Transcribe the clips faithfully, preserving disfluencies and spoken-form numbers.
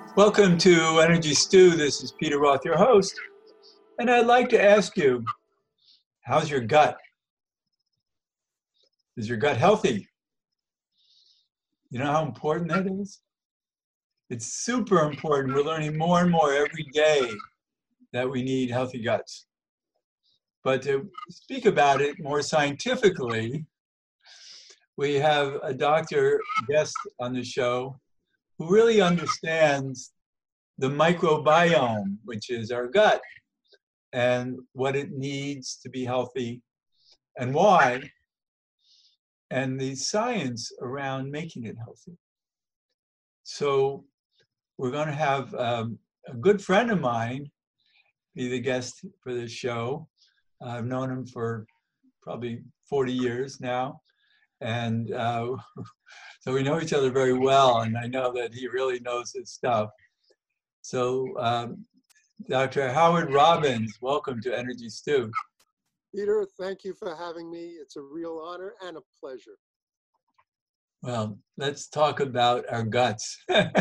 Welcome to Energy Stew. This is Peter Roth, your host. And I'd like to ask you, how's your gut? Is your gut healthy? You know how important that is? It's super important. We're learning more and more every day that we need healthy guts. But to speak about it more scientifically, we have a doctor guest on the show who really understands the microbiome, which is our gut, and what it needs to be healthy and why, and the science around making it healthy. So we're going to have um, a good friend of mine be the guest for this show. I've known him for probably forty years now, and uh, so we know each other very well, and I know that he really knows his stuff. So um, Doctor Howard Robbins, welcome to Energy Stew. Peter, thank you for having me. It's a real honor and a pleasure. Well, let's talk about our guts.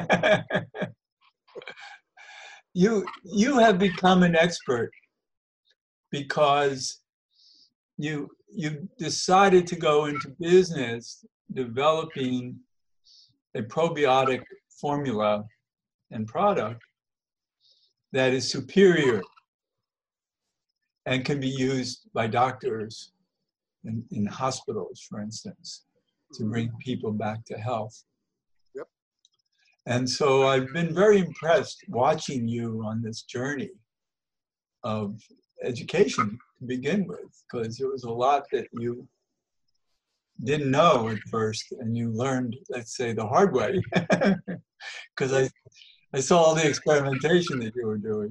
you you have become an expert because you you decided to go into business developing a probiotic formula and product that is superior and can be used by doctors in, in hospitals, for instance, to bring people back to health. Yep. And so I've been very impressed watching you on this journey of education to begin with, because there was a lot that you didn't know at first, and you learned, let's say, the hard way, because I, I saw all the experimentation that you were doing.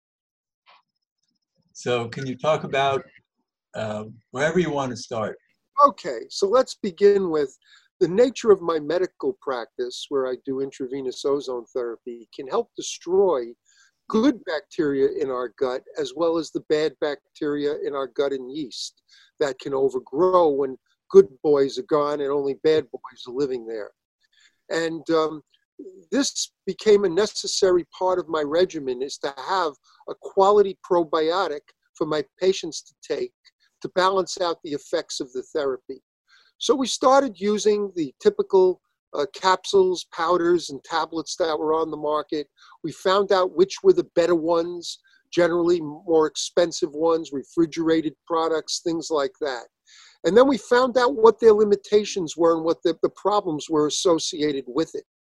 So can you talk about uh, wherever you want to start? Okay, so let's begin with the nature of my medical practice, where I do intravenous ozone therapy, can help destroy good bacteria in our gut as well as the bad bacteria in our gut and yeast that can overgrow when good boys are gone and only bad boys are living there. And um, this became a necessary part of my regimen, is to have a quality probiotic for my patients to take to balance out the effects of the therapy. So we started using the typical uh, capsules, powders, and tablets that were on the market. We found out which were the better ones, generally more expensive ones, refrigerated products, things like that. And then we found out what their limitations were and what the, the problems were associated with it.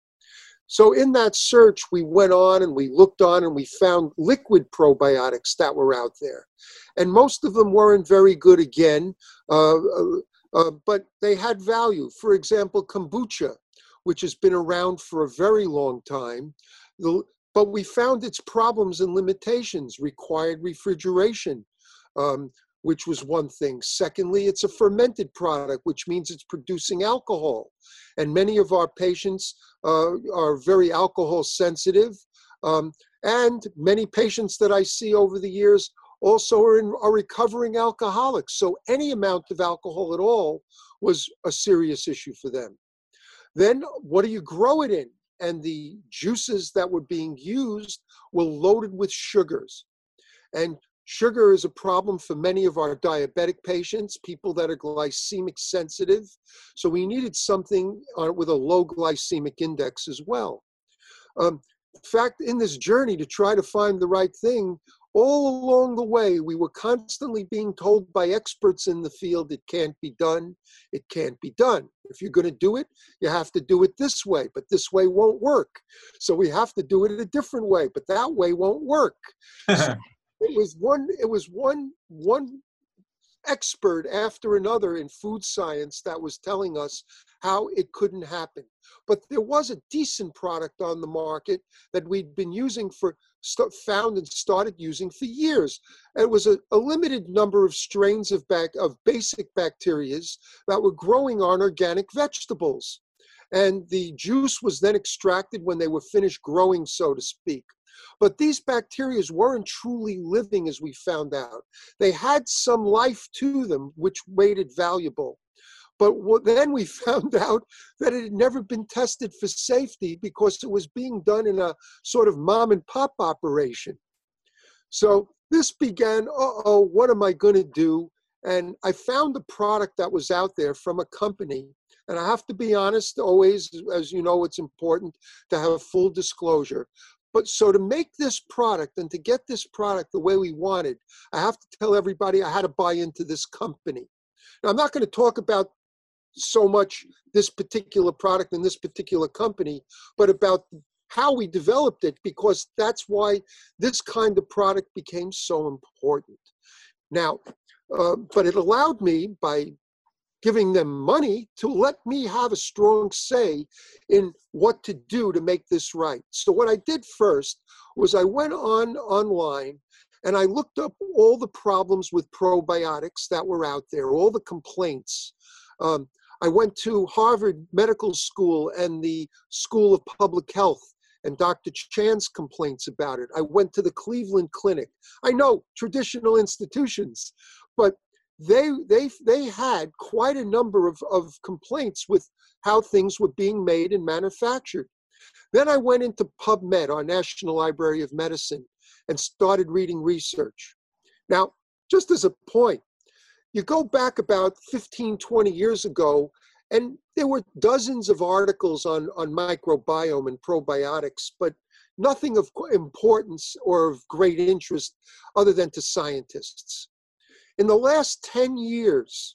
So in that search, we went on and we looked on and we found liquid probiotics that were out there. And most of them weren't very good again, uh, uh, but they had value. For example, kombucha, which has been around for a very long time, the, but we found its problems and limitations, required refrigeration, um, which was one thing. Secondly, it's a fermented product, which means it's producing alcohol. And many of our patients uh, are very alcohol sensitive. Um, and many patients that I see over the years also are, in, are recovering alcoholics. So any amount of alcohol at all was a serious issue for them. Then what do you grow it in? And the juices that were being used were loaded with sugars. And sugar is a problem for many of our diabetic patients, people that are glycemic sensitive. So we needed something uh, with a low glycemic index as well. Um, in fact, in this journey to try to find the right thing, all along the way, we were constantly being told by experts in the field, it can't be done, it can't be done. If you're going to do it, you have to do it this way, but this way won't work. So we have to do it a different way, but that way won't work. So it was one, it was one, one expert after another in food science that was telling us how it couldn't happen. But there was a decent product on the market that we'd been using for, found and started using for years. It was a, a limited number of strains of, bac, of basic bacterias that were growing on organic vegetables. And the juice was then extracted when they were finished growing, so to speak. But these bacteria weren't truly living, as we found out. They had some life to them, which made it valuable. But what, then we found out that it had never been tested for safety because it was being done in a sort of mom and pop operation. So this began, uh-oh, what am I going to do? And I found a product that was out there from a company. And I have to be honest, always, as you know, it's important to have full disclosure. But so to make this product and to get this product the way we wanted, I have to tell everybody I had to buy into this company. Now, I'm not going to talk about so much this particular product and this particular company, but about how we developed it, because that's why this kind of product became so important. Now, uh, but it allowed me, by giving them money, to let me have a strong say in what to do to make this right. So what I did first was I went on online and I looked up all the problems with probiotics that were out there, all the complaints. Um, I went to Harvard Medical School and the School of Public Health and Doctor Chan's complaints about it. I went to the Cleveland Clinic. I know, traditional institutions, but they they they had quite a number of, of complaints with how things were being made and manufactured. Then I went into PubMed, our National Library of Medicine, and started reading research. Now, just as a point, you go back about fifteen, twenty years ago, and there were dozens of articles on, on microbiome and probiotics, but nothing of importance or of great interest other than to scientists. In the last ten years,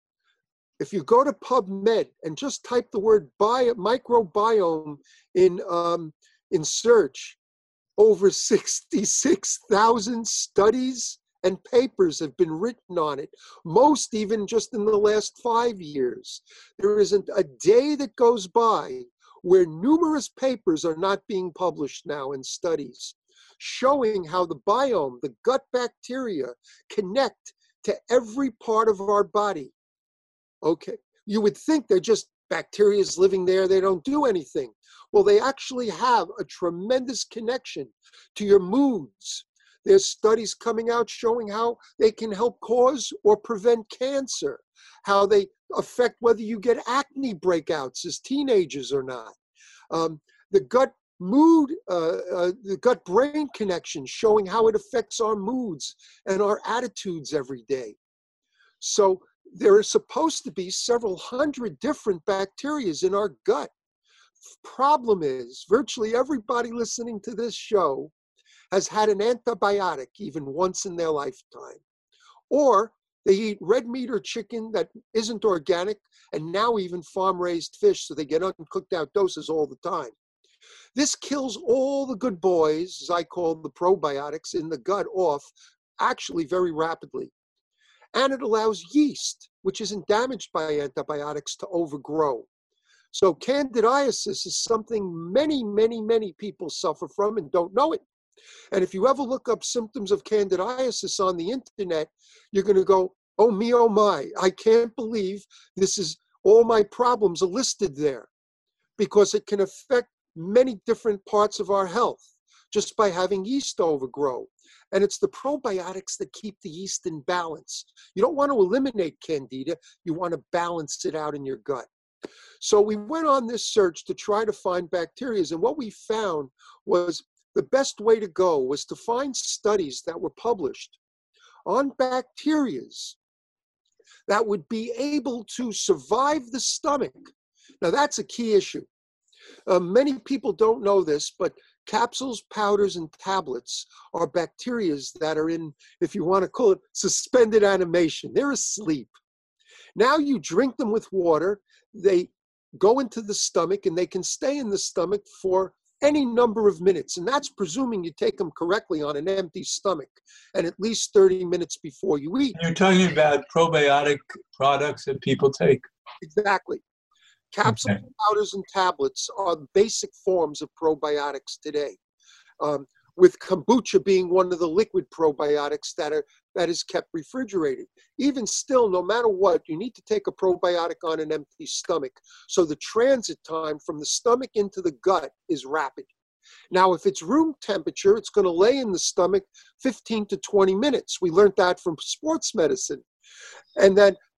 if you go to PubMed and just type the word bio, microbiome in, um, in search, over sixty-six thousand studies and papers have been written on it, most even just in the last five years. There isn't a day that goes by where numerous papers are not being published now in studies, showing how the biome, the gut bacteria, connect to every part of our body. Okay, you would think they're just bacteria living there, they don't do anything. Well, they actually have a tremendous connection to your moods. There's studies coming out showing how they can help cause or prevent cancer, how they affect whether you get acne breakouts as teenagers or not. Um, the gut mood, uh, uh, the gut-brain connection, showing how it affects our moods and our attitudes every day. So there are supposed to be several hundred different bacteria in our gut. Problem is, virtually everybody listening to this show has had an antibiotic even once in their lifetime. Or they eat red meat or chicken that isn't organic, and now even farm-raised fish, so they get uncooked out doses all the time. This kills all the good boys, as I call the probiotics, in the gut off, actually very rapidly. And it allows yeast, which isn't damaged by antibiotics, to overgrow. So candidiasis is something many, many, many people suffer from and don't know it. And if you ever look up symptoms of candidiasis on the internet, you're going to go, oh me, oh my, I can't believe this is, all my problems are listed there, because it can affect many different parts of our health just by having yeast overgrow. And it's the probiotics that keep the yeast in balance. You don't want to eliminate candida, you want to balance it out in your gut. So we went on this search to try to find bacteria, and what we found was the best way to go was to find studies that were published on bacteria that would be able to survive the stomach. Now that's a key issue. Uh, many people don't know this, but capsules, powders, and tablets are bacteria that are in, if you want to call it, suspended animation. They're asleep. Now you drink them with water, they go into the stomach, and they can stay in the stomach for any number of minutes, and that's presuming you take them correctly on an empty stomach and at least thirty minutes before you eat. You're talking about probiotic products that people take? Exactly. Capsules, okay. powders, and tablets are the basic forms of probiotics today, um, with kombucha being one of the liquid probiotics that are that is kept refrigerated. Even still, no matter what, you need to take a probiotic on an empty stomach, so the transit time from the stomach into the gut is rapid. Now, if it's room temperature, it's going to lay in the stomach fifteen to twenty minutes. We learned that from sports medicine. And then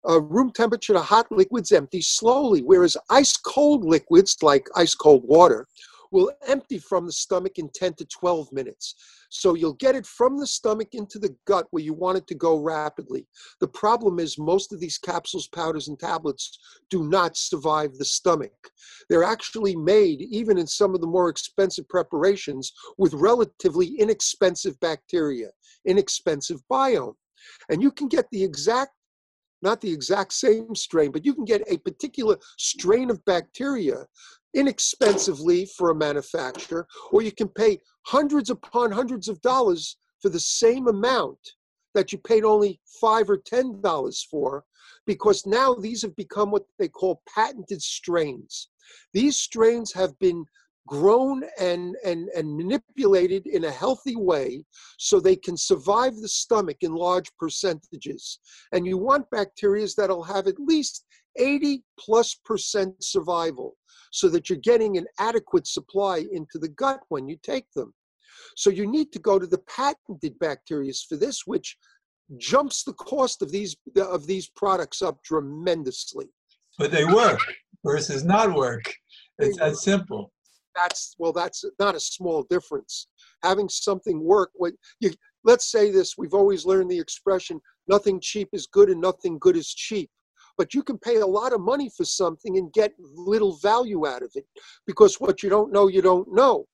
uh, room temperature to hot liquids empty slowly, whereas ice cold liquids like ice cold water will empty from the stomach in ten to twelve minutes. So you'll get it from the stomach into the gut where you want it to go rapidly. The problem is most of these capsules, powders, and tablets do not survive the stomach. They're actually made, even in some of the more expensive preparations, with relatively inexpensive bacteria, inexpensive biome. And you can get the exact, not the exact same strain, but you can get a particular strain of bacteria inexpensively for a manufacturer, or you can pay hundreds upon hundreds of dollars for the same amount that you paid only five or ten dollars for, because now these have become what they call patented strains. These strains have been grown and, and, and manipulated in a healthy way so they can survive the stomach in large percentages. And you want bacteria that'll have at least eighty plus percent survival, so that you're getting an adequate supply into the gut when you take them. So you need to go to the patented bacteria for this, which jumps the cost of these, of these products up tremendously. But they work versus not work. It's that simple. That's, well, that's not a small difference. Having something work, what you, let's say this, we've always learned the expression, nothing cheap is good and nothing good is cheap. But you can pay a lot of money for something and get little value out of it, because what you don't know, you don't know.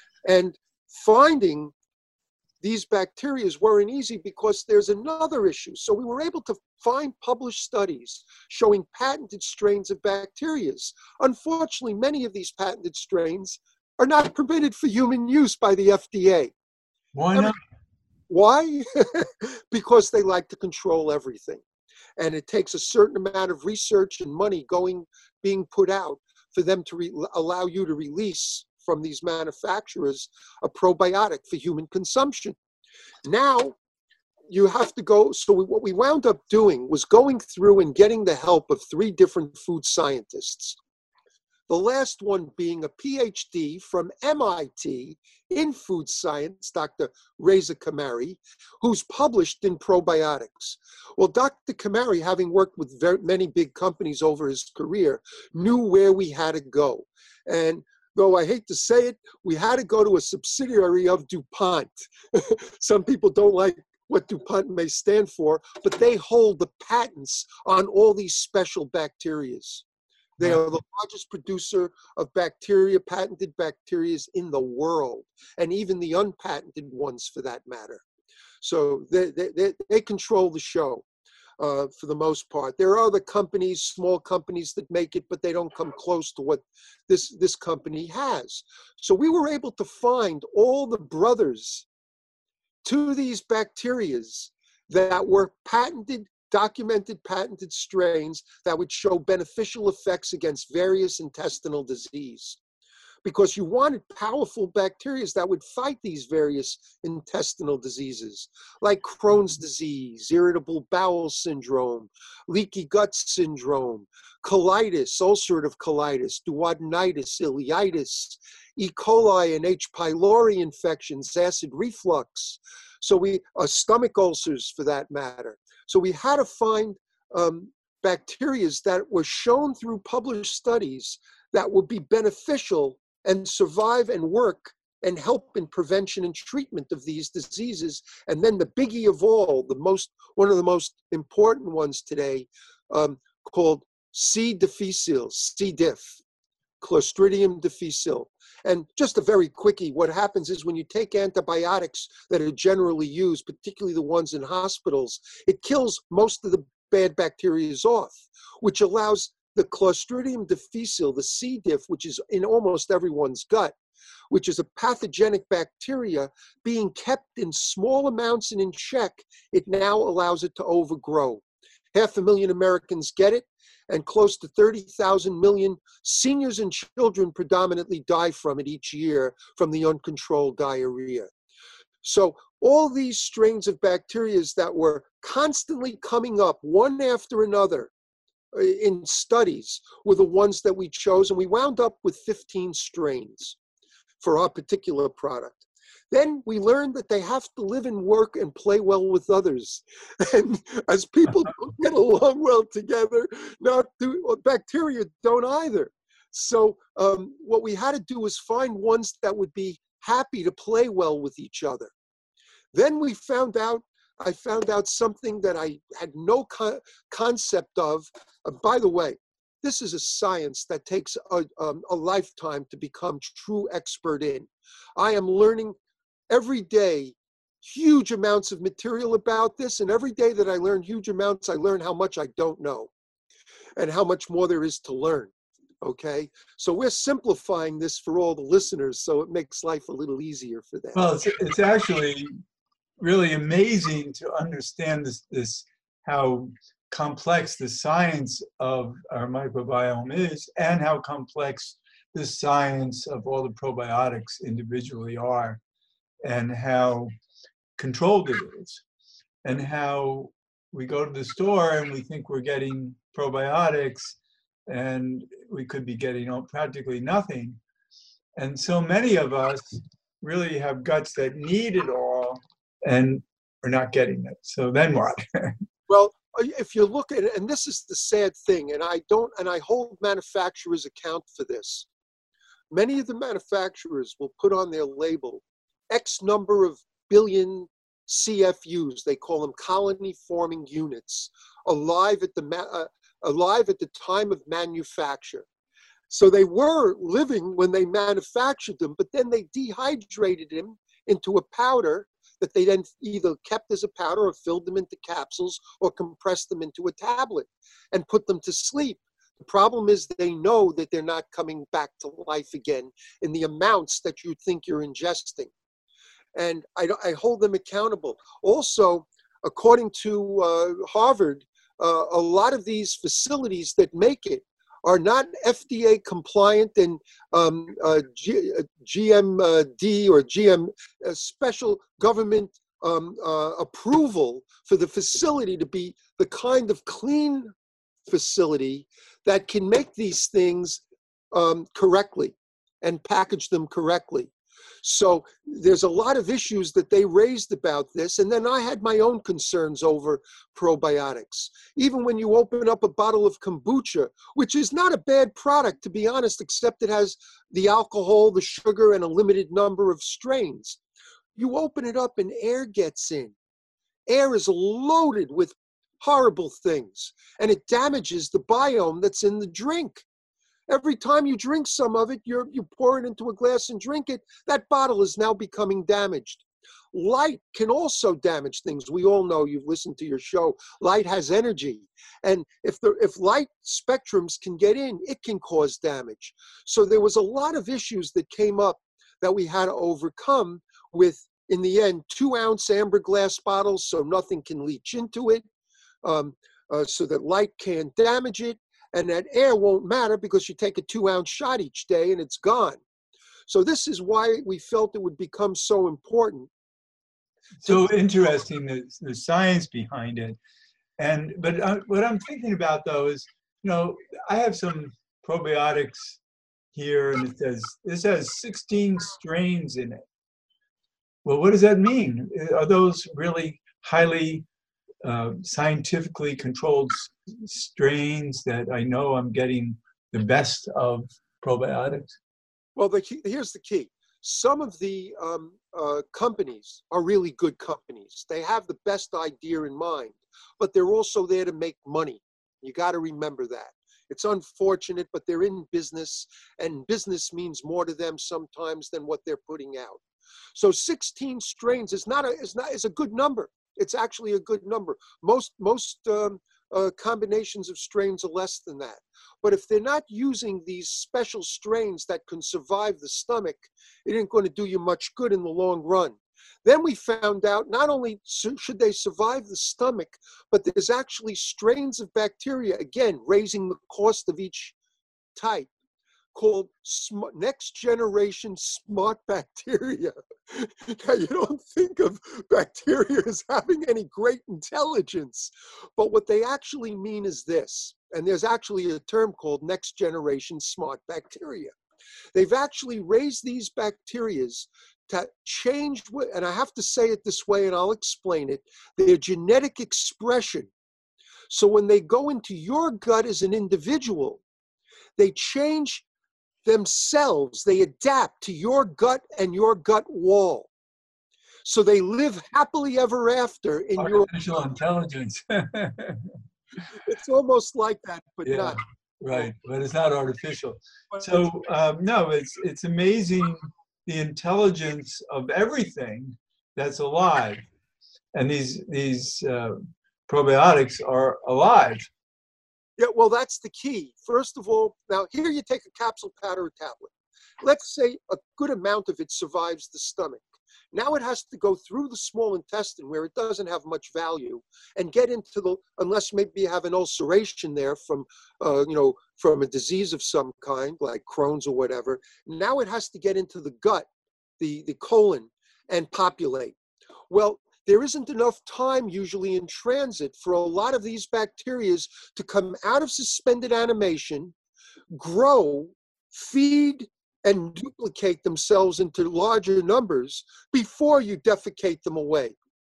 And finding these bacteria weren't easy because there's another issue. So we were able to find published studies showing patented strains of bacteria. Unfortunately, many of these patented strains are not permitted for human use by the F D A. Why not? Why? Because they like to control everything. And it takes a certain amount of research and money going, being put out for them to re- allow you to release from these manufacturers a probiotic for human consumption. Now, you have to go, so we, what we wound up doing was going through and getting the help of three different food scientists. The last one being a P H D from M I T in food science, Doctor Reza Kamari, who's published in probiotics. Well, Doctor Kamari, having worked with very many big companies over his career, knew where we had to go. And though I hate to say it, we had to go to a subsidiary of DuPont. Some people don't like what DuPont may stand for, but they hold the patents on all these special bacterias. They are the largest producer of bacteria, patented bacteria in the world, and even the unpatented ones for that matter. So they, they, they control the show uh, for the most part. There are other companies, small companies that make it, but they don't come close to what this, this company has. So we were able to find all the brothers to these bacterias that were patented, documented patented strains that would show beneficial effects against various intestinal disease. Because you wanted powerful bacteria that would fight these various intestinal diseases, like Crohn's disease, irritable bowel syndrome, leaky gut syndrome, colitis, ulcerative colitis, duodenitis, ileitis, E. coli and H. pylori infections, acid reflux. So we, uh, stomach ulcers for that matter. So we had to find um, bacteria that were shown through published studies that would be beneficial and survive and work and help in prevention and treatment of these diseases. And then the biggie of all, the most, one of the most important ones today, um, called C. difficile, C. diff, Clostridium difficile. And just a very quickie, what happens is when you take antibiotics that are generally used, particularly the ones in hospitals, it kills most of the bad bacteria off, which allows the Clostridium difficile, the C. diff, which is in almost everyone's gut, which is a pathogenic bacteria, being kept in small amounts and in check, it now allows it to overgrow. Half a million Americans get it, and close to thirty thousand million seniors and children predominantly die from it each year from the uncontrolled diarrhea. So all these strains of bacteria that were constantly coming up one after another in studies were the ones that we chose, and we wound up with fifteen strains for our particular product. Then we learned that they have to live and work and play well with others. And as people don't get along well together, not do, well, bacteria don't either. So um, what we had to do was find ones that would be happy to play well with each other. Then we found out, I found out something that I had no co- concept of. Uh, by the way, this is a science that takes a, um, a lifetime to become true expert in. I am learning every day huge amounts of material about this, and every day that I learn huge amounts, I learn how much I don't know and how much more there is to learn. Okay, so we're simplifying this for all the listeners, so it makes life a little easier for them. Well, it's, it's actually really amazing to understand this, this how complex the science of our microbiome is, and how complex the science of all the probiotics individually are, and how controlled it is, and how we go to the store and we think we're getting probiotics, and we could be getting practically nothing. And so many of us really have guts that need it all, and we're not getting it. So then what? Well, if you look at it, and this is the sad thing, and I don't, and I hold manufacturers account for this. Many of the manufacturers will put on their label X number of billion C F Us, they call them colony forming units, alive at the uh, alive at the time of manufacture. So they were living when they manufactured them, but then they dehydrated them into a powder that they then either kept as a powder or filled them into capsules or compressed them into a tablet and put them to sleep. The problem is they know that they're not coming back to life again in the amounts that you think you're ingesting. And I, I hold them accountable. Also, according to uh, Harvard, uh, a lot of these facilities that make it are not F D A compliant, and um, uh, G, uh, G M D or G M, uh, special government um, uh, approval for the facility to be the kind of clean facility that can make these things um, correctly and package them correctly. So there's a lot of issues that they raised about this. And then I had my own concerns over probiotics. Even when you open up a bottle of kombucha, which is not a bad product, to be honest, except it has the alcohol, the sugar, and a limited number of strains. You open it up and air gets in. Air is loaded with horrible things, and it damages the biome that's in the drink. Every time you drink some of it, you're, you pour it into a glass and drink it, that bottle is now becoming damaged. Light can also damage things. We all know, you've listened to your show, light has energy. And if, the, if light spectrums can get in, it can cause damage. So there was a lot of issues that came up that we had to overcome with, in the end, two ounce amber glass bottles so nothing can leach into it, um, uh, so that light can't damage it. And that air won't matter because you take a two ounce shot each day and it's gone. So this is why we felt it would become so important. So interesting, the, the science behind it. And, but uh, what I'm thinking about though is, you know, I have some probiotics here and it says, this has sixteen strains in it. Well, what does that mean? Are those really highly uh, scientifically controlled strains that I know I'm getting the best of probiotics? Well, the key, here's the key. Some of the um, uh, companies are really good companies. They have the best idea in mind, but they're also there to make money. You got to remember that. It's unfortunate, but they're in business, and business means more to them sometimes than what they're putting out. So sixteen strains is not a is not is a good number. It's actually a good number. Most most um, uh, combinations of strains are less than that. But if they're not using these special strains that can survive the stomach, it ain't going to do you much good in the long run. Then we found out not only should they survive the stomach, but there's actually strains of bacteria, again, raising the cost of each type, called next generation smart bacteria. Now, you don't think of bacteria as having any great intelligence, but what they actually mean is this, and there's actually a term called next generation smart bacteria. They've actually raised these bacterias to change, what- and I have to say it this way and I'll explain it, their genetic expression. So when they go into your gut as an individual, they change themselves, they adapt to your gut and your gut wall. So they live happily ever after in your Artificial intelligence. It's almost like that, but Yeah, not. right. But it's not artificial. But So um, no, it's it's amazing the intelligence of everything that's alive, and these these uh, probiotics are alive. yeah, well, that's the key. First of all, now here you take a capsule, powder, or tablet. Let's say a good amount of it survives the stomach. Now it has to go through the small intestine where it doesn't have much value and get into the, unless maybe you have an ulceration there from, uh, you know, from a disease of some kind, like Crohn's or whatever. Now it has to get into the gut, the, the colon, and populate. Well, there isn't enough time usually in transit for a lot of these bacteria to come out of suspended animation, grow, feed, and duplicate themselves into larger numbers before you defecate them away.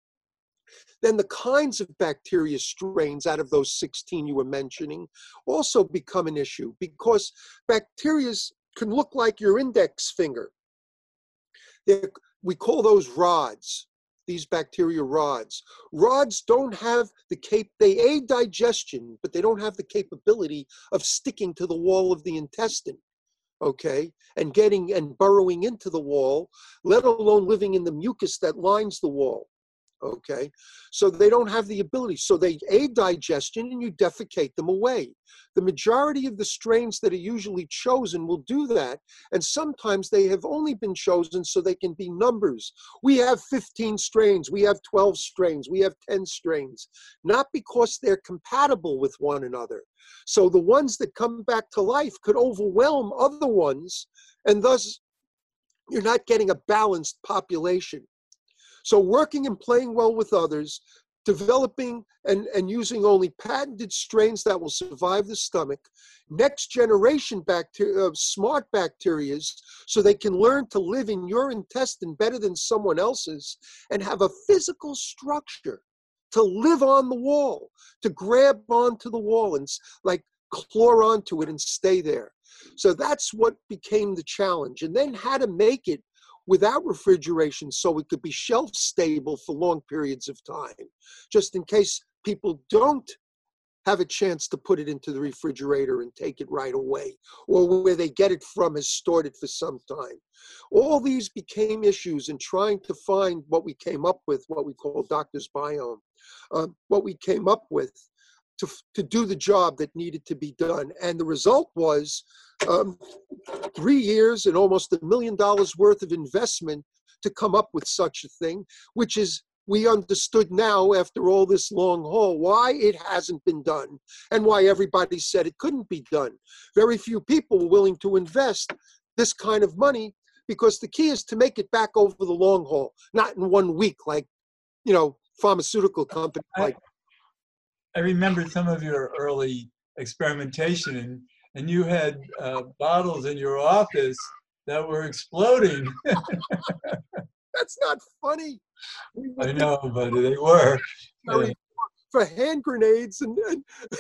Then the kinds of bacteria strains out of those sixteen you were mentioning also become an issue, because bacteria can look like your index finger. They're, we call those rods, these bacteria rods. Rods don't have the cap, they aid digestion, but they don't have the capability of sticking to the wall of the intestine. Okay, and getting and burrowing into the wall, let alone living in the mucus that lines the wall. Okay, so they don't have the ability. So they aid digestion and you defecate them away. The majority of the strains that are usually chosen will do that. And sometimes they have only been chosen so they can be numbers. We have fifteen strains, we have twelve strains, we have ten strains, not because they're compatible with one another. So the ones that come back to life could overwhelm other ones, and thus you're not getting a balanced population. So working and playing well with others, developing and, and using only patented strains that will survive the stomach, next generation bacteria, uh, smart bacteria, so they can learn to live in your intestine better than someone else's and have a physical structure to live on the wall, to grab onto the wall and like claw onto it and stay there. So that's what became the challenge. And then how to make it without refrigeration so it could be shelf stable for long periods of time, just in case people don't have a chance to put it into the refrigerator and take it right away, or where they get it from has stored it for some time. All these became issues in trying to find what we came up with, what we call Doctor's Biome, uh, what we came up with to, to do the job that needed to be done. And the result was um, three years and almost a million dollars worth of investment to come up with such a thing, which is, we understood now after all this long haul why it hasn't been done and why everybody said it couldn't be done. Very few people were willing to invest this kind of money, because the key is to make it back over the long haul, not in one week like, you know, pharmaceutical company like. I remember some of your early experimentation, and, and you had uh, bottles in your office that were exploding. That's not funny. I know, but they were. Yeah. For hand grenades and, and,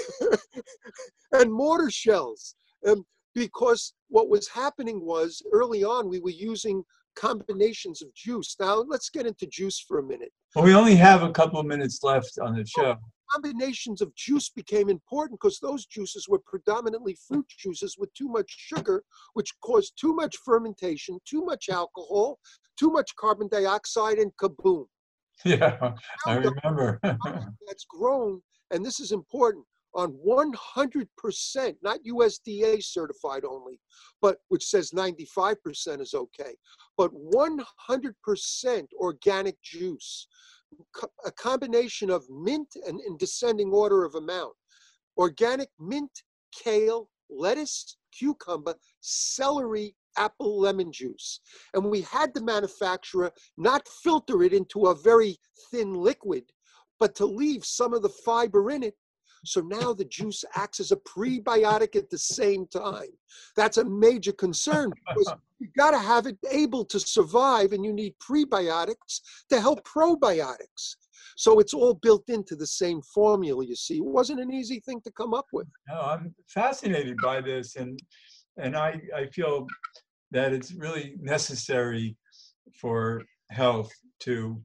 and mortar shells. Um, because what was happening was, early on, we were using combinations of juice. Now, let's get into juice for a minute. Well, we only have a couple of minutes left on the show. Combinations of juice became important because those juices were predominantly fruit juices with too much sugar, which caused too much fermentation, too much alcohol, too much carbon dioxide, and kaboom. Yeah, I remember. That's grown, and this is important, on one hundred percent, not U S D A certified only, but which says ninety-five percent is okay, but one hundred percent organic juice. A combination of mint and in descending order of amount. Organic mint, kale, lettuce, cucumber, celery, apple, lemon juice. And we had the manufacturer not filter it into a very thin liquid, but to leave some of the fiber in it. So now the juice acts as a prebiotic at the same time. That's a major concern, because You got to have it able to survive, and you need prebiotics to help probiotics. So it's all built into the same formula, you see. It wasn't an easy thing to come up with. No, I'm fascinated by this, and and I, I feel that it's really necessary for health to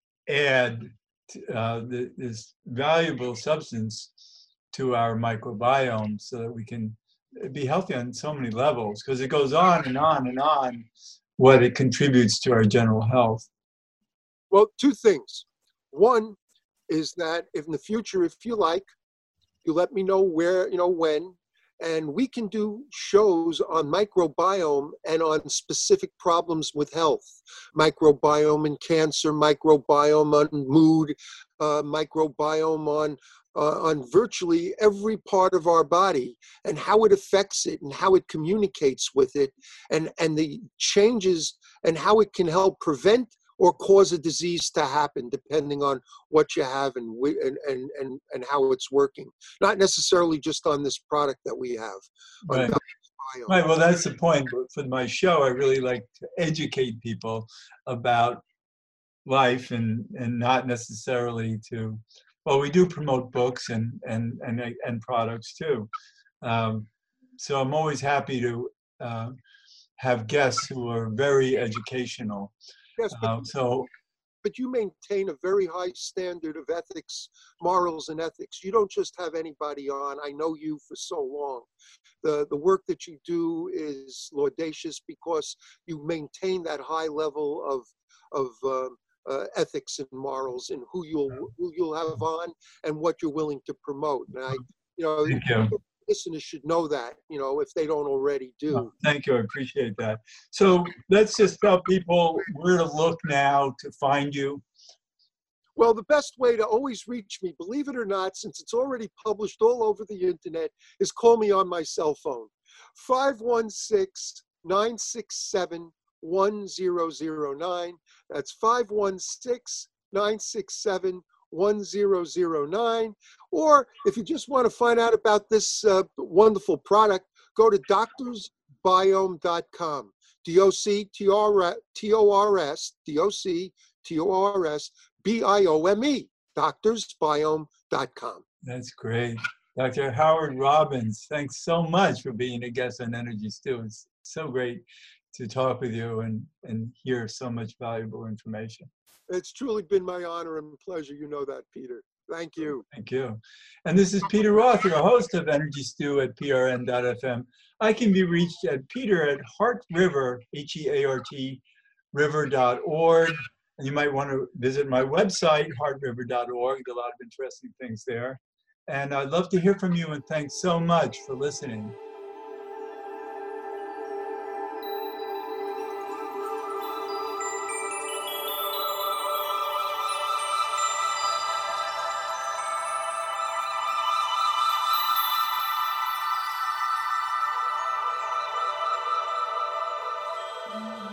add uh, the, this valuable substance to our microbiome so that we can be healthy on so many levels, because it goes on and on and on what it contributes to our general health. Well, two things. One is that if in the future, if you like, you let me know where, you know, when, and we can do shows on microbiome and on specific problems with health. Microbiome and cancer, microbiome on mood, uh, microbiome on uh, on virtually every part of our body, and how it affects it and how it communicates with it, and, and the changes and how it can help prevent or cause a disease to happen, depending on what you have and, and, and, and, and how it's working. Not necessarily just on this product that we have. Right. Right. Well, that's the point. For my show, I really like to educate people about life, and, and not necessarily to, well, we do promote books and, and, and, and products too. Um, so I'm always happy to uh, have guests who are very educational. Yes, but, um, so, but you maintain a very high standard of ethics, morals and ethics. You don't just have anybody on. I know you for so long. The, the work that you do is laudacious because you maintain that high level of, of um, uh, ethics and morals in who you'll, who you'll have on and what you're willing to promote. And I, you know, thank you. Listeners should know that, you know, if they don't already do. Oh, thank you. I appreciate that. So let's just tell people where to look now to find you. Well, the best way to always reach me, believe it or not, since it's already published all over the internet, is call me on my cell phone, five one six, nine six seven, one zero zero nine. That's five one six, nine six seven, one zero zero nine. Or if you just want to find out about this uh, wonderful product, go to doctors biome dot com. D O C T O R S, D O C T O R S, B I O M E, doctors biome dot com. That's great. Doctor Howard Robbins, thanks so much for being a guest on Energy Stew. It's so great to talk with you and, and hear so much valuable information. It's truly been my honor and pleasure. You know that, Peter. Thank you. Thank you. And this is Peter Roth, your host of Energy Stew at P R N dot F M. I can be reached at Peter at Heart River, H E A R T, river dot org. And you might want to visit my website, heart river dot org. There are a lot of interesting things there. And I'd love to hear from you, and thanks so much for listening. Mm-hmm.